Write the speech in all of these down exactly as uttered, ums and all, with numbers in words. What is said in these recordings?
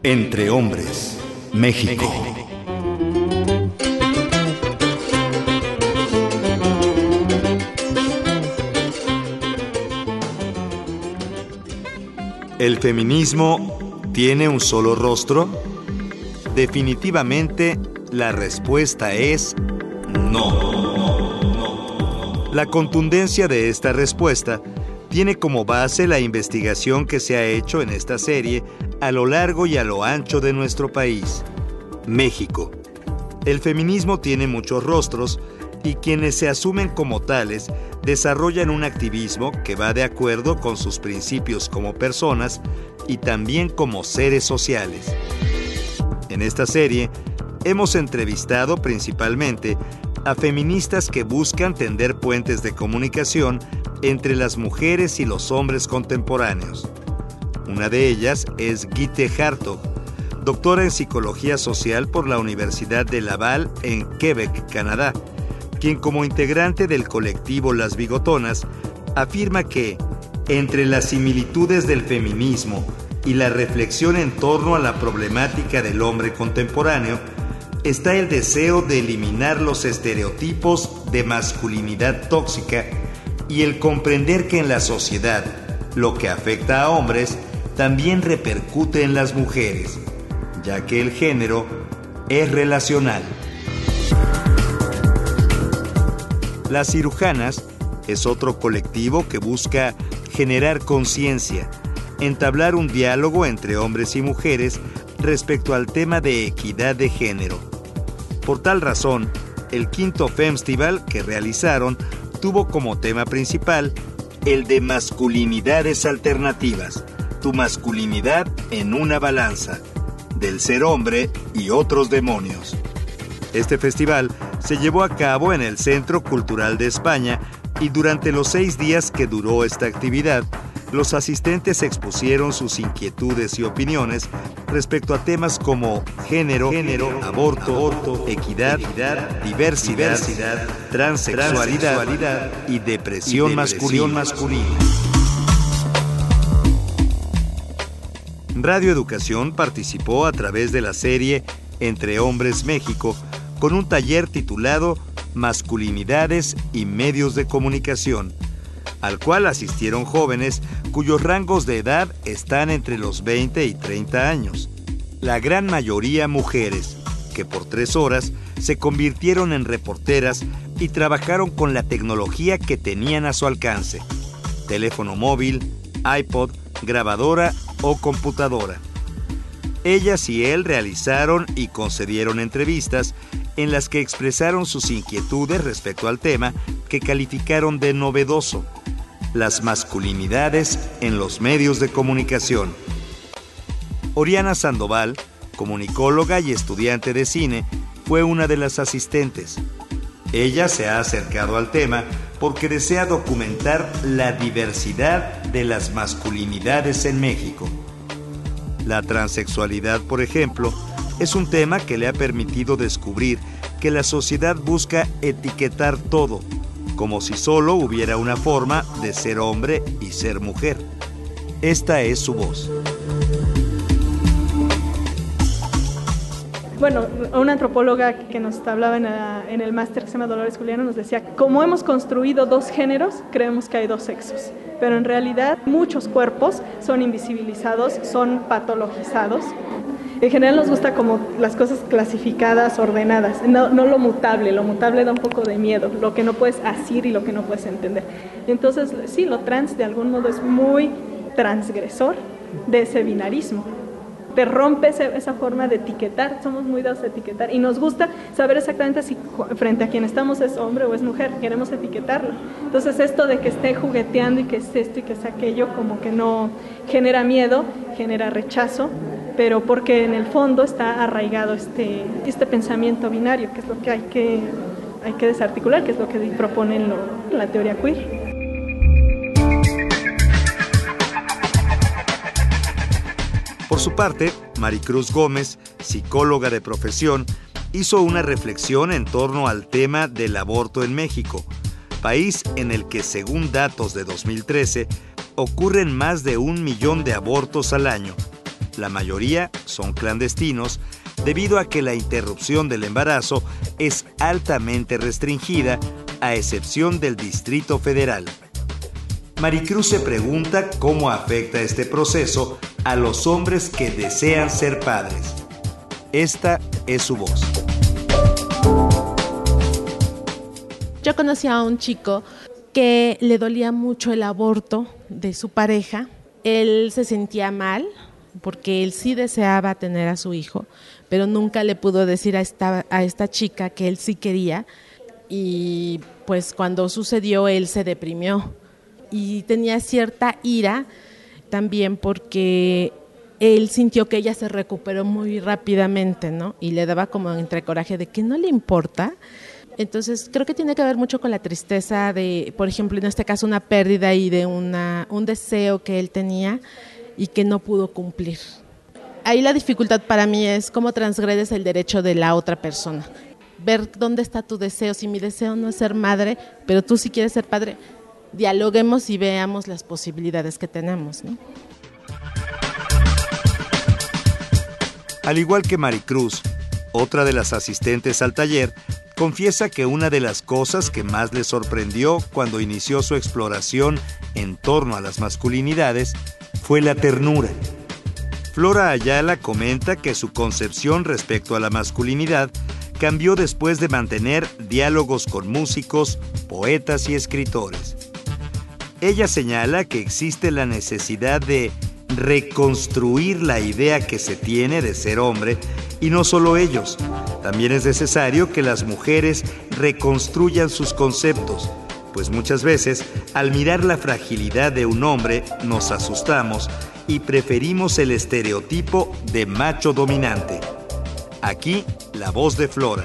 Entre Hombres, México. ¿El feminismo tiene un solo rostro? Definitivamente, la respuesta es no. La contundencia de esta respuesta tiene como base la investigación que se ha hecho en esta serie a lo largo y a lo ancho de nuestro país, México. El feminismo tiene muchos rostros y quienes se asumen como tales desarrollan un activismo que va de acuerdo con sus principios como personas y también como seres sociales. En esta serie hemos entrevistado principalmente a feministas que buscan tender puentes de comunicación entre las mujeres y los hombres contemporáneos. Una de ellas es Gitte Hartog, doctora en Psicología Social por la Universidad de Laval en Quebec, Canadá, quien como integrante del colectivo Las Bigotonas afirma que entre las similitudes del feminismo y la reflexión en torno a la problemática del hombre contemporáneo está el deseo de eliminar los estereotipos de masculinidad tóxica y el comprender que en la sociedad lo que afecta a hombres también repercute en las mujeres, ya que el género es relacional. Las cirujanas es otro colectivo que busca generar conciencia, entablar un diálogo entre hombres y mujeres respecto al tema de equidad de género. Por tal razón, el quinto Femstival que realizaron tuvo como tema principal el de masculinidades alternativas, tu masculinidad en una balanza, del ser hombre y otros demonios. Este festival se llevó a cabo en el Centro Cultural de España y durante los seis días que duró esta actividad, los asistentes expusieron sus inquietudes y opiniones respecto a temas como género, género aborto, aborto, equidad, equidad diversidad, diversidad, transexualidad, transexualidad y depresión, y depresión masculina. masculina. Radio Educación participó a través de la serie Entre Hombres México con un taller titulado Masculinidades y Medios de Comunicación, al cual asistieron jóvenes cuyos rangos de edad están entre los veinte y treinta años. La gran mayoría mujeres, que por tres horas se convirtieron en reporteras y trabajaron con la tecnología que tenían a su alcance: teléfono móvil, iPod, grabadora o computadora. Ellas y él realizaron y concedieron entrevistas en las que expresaron sus inquietudes respecto al tema que calificaron de novedoso: las masculinidades en los medios de comunicación. Oriana Sandoval, comunicóloga y estudiante de cine, fue una de las asistentes. Ella se ha acercado al tema porque desea documentar la diversidad de las masculinidades en México. La transexualidad, por ejemplo, es un tema que le ha permitido descubrir que la sociedad busca etiquetar todo, como si solo hubiera una forma de ser hombre y ser mujer. Esta es su voz. Bueno, una antropóloga que nos hablaba en, la, en el máster que se llama Dolores Juliano nos decía, como hemos construido dos géneros, creemos que hay dos sexos, pero en realidad muchos cuerpos son invisibilizados, son patologizados. En general nos gusta como las cosas clasificadas, ordenadas, no, no lo mutable. Lo mutable da un poco de miedo, lo que no puedes asir y lo que no puedes entender. Entonces, sí, lo trans de algún modo es muy transgresor de ese binarismo. Te rompe ese, esa forma de etiquetar, somos muy dados a etiquetar y nos gusta saber exactamente si frente a quien estamos es hombre o es mujer, queremos etiquetarlo. Entonces esto de que esté jugueteando y que es esto y que es aquello, como que no genera miedo, genera rechazo, pero porque en el fondo está arraigado este, este pensamiento binario, que es lo que hay que, hay que desarticular, que es lo que propone en, lo, en la teoría queer. Por su parte, Maricruz Gómez, psicóloga de profesión, hizo una reflexión en torno al tema del aborto en México, país en el que, según datos de dos mil trece, ocurren más de un millón de abortos al año. La mayoría son clandestinos debido a que la interrupción del embarazo es altamente restringida, a excepción del Distrito Federal. Maricruz se pregunta cómo afecta este proceso a los hombres que desean ser padres. Esta es su voz. Yo conocí a un chico que le dolía mucho el aborto de su pareja. Él se sentía mal porque él sí deseaba tener a su hijo, pero nunca le pudo decir a esta, a esta chica que él sí quería, y pues cuando sucedió él se deprimió y tenía cierta ira también porque él sintió que ella se recuperó muy rápidamente, ¿no? Y le daba como entre coraje de que no le importa. Entonces creo que tiene que ver mucho con la tristeza de, por ejemplo, en este caso una pérdida y de una, un deseo que él tenía y que no pudo cumplir. Ahí la dificultad para mí es cómo transgredes el derecho de la otra persona. Ver dónde está tu deseo. Si mi deseo no es ser madre, pero tú sí quieres ser padre, dialoguemos y veamos las posibilidades que tenemos, ¿no? Al igual que Maricruz, otra de las asistentes al taller, confiesa que una de las cosas que más le sorprendió cuando inició su exploración en torno a las masculinidades fue la ternura. Flora Ayala comenta que su concepción respecto a la masculinidad cambió después de mantener diálogos con músicos, poetas y escritores. Ella señala que existe la necesidad de reconstruir la idea que se tiene de ser hombre, y no solo ellos. También es necesario que las mujeres reconstruyan sus conceptos, pues muchas veces, al mirar la fragilidad de un hombre, nos asustamos y preferimos el estereotipo de macho dominante. Aquí, la voz de Flora.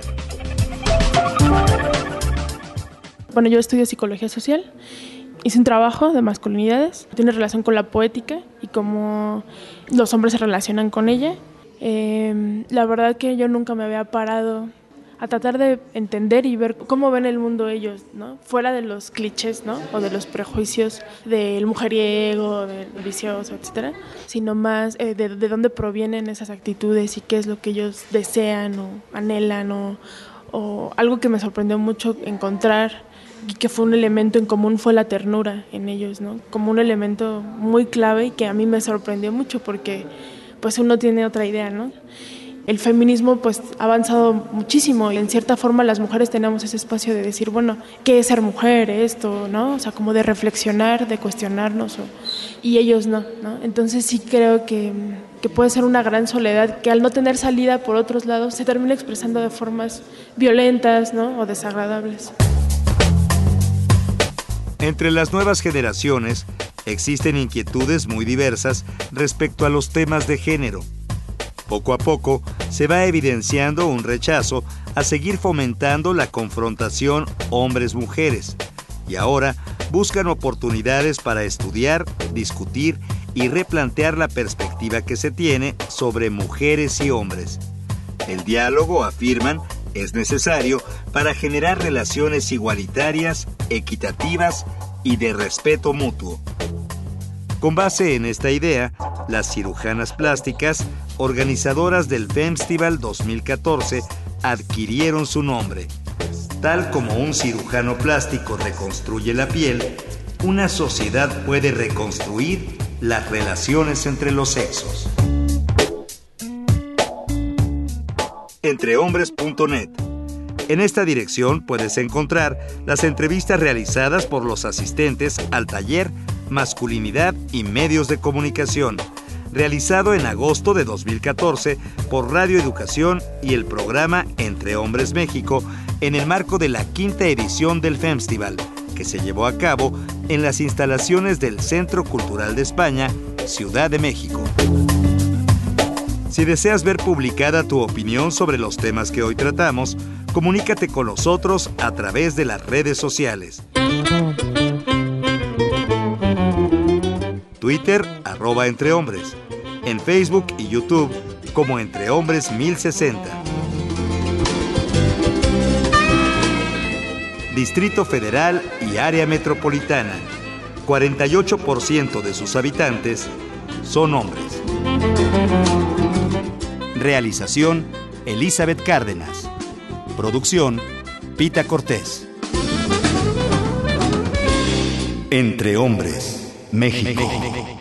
Bueno, yo estudio psicología social. Hice un trabajo de masculinidades, tiene relación con la poética y cómo los hombres se relacionan con ella. Eh, la verdad que yo nunca me había parado a tratar de entender y ver cómo ven el mundo ellos, ¿no? Fuera de los clichés, ¿no? O de los prejuicios del mujeriego, del vicioso, etcétera, sino más eh, de, de dónde provienen esas actitudes y qué es lo que ellos desean o anhelan, o, o algo que me sorprendió mucho encontrar y que fue un elemento en común fue la ternura en ellos, ¿no? Como un elemento muy clave y que a mí me sorprendió mucho porque pues uno tiene otra idea, ¿no? El feminismo pues ha avanzado muchísimo y en cierta forma las mujeres tenemos ese espacio de decir, bueno, ¿qué es ser mujer? Esto, ¿no? O sea, como de reflexionar, de cuestionarnos, o, y ellos no, ¿no? Entonces sí creo que, que puede ser una gran soledad que al no tener salida por otros lados se termina expresando de formas violentas, ¿no? O desagradables. Entre las nuevas generaciones existen inquietudes muy diversas respecto a los temas de género. Poco a poco se va evidenciando un rechazo a seguir fomentando la confrontación hombres-mujeres, y ahora buscan oportunidades para estudiar, discutir y replantear la perspectiva que se tiene sobre mujeres y hombres. El diálogo, afirman, es necesario para generar relaciones igualitarias, equitativas y de respeto mutuo. Con base en esta idea, las cirujanas plásticas, organizadoras del Femstival dos mil catorce, adquirieron su nombre. Tal como un cirujano plástico reconstruye la piel, una sociedad puede reconstruir las relaciones entre los sexos. entrehombres punto net. En esta dirección puedes encontrar las entrevistas realizadas por los asistentes al taller Masculinidad y Medios de Comunicación, realizado en agosto de dos mil catorce por Radio Educación y el programa Entre Hombres México en el marco de la quinta edición del Femstival, que se llevó a cabo en las instalaciones del Centro Cultural de España, Ciudad de México. Si deseas ver publicada tu opinión sobre los temas que hoy tratamos, comunícate con nosotros a través de las redes sociales. Twitter, arroba Entre Hombres. En Facebook y YouTube, como Entre Hombres mil sesenta. Distrito Federal y Área Metropolitana. cuarenta y ocho por ciento de sus habitantes son hombres. Realización, Elizabeth Cárdenas. Producción, Pita Cortés. Entre Hombres, México.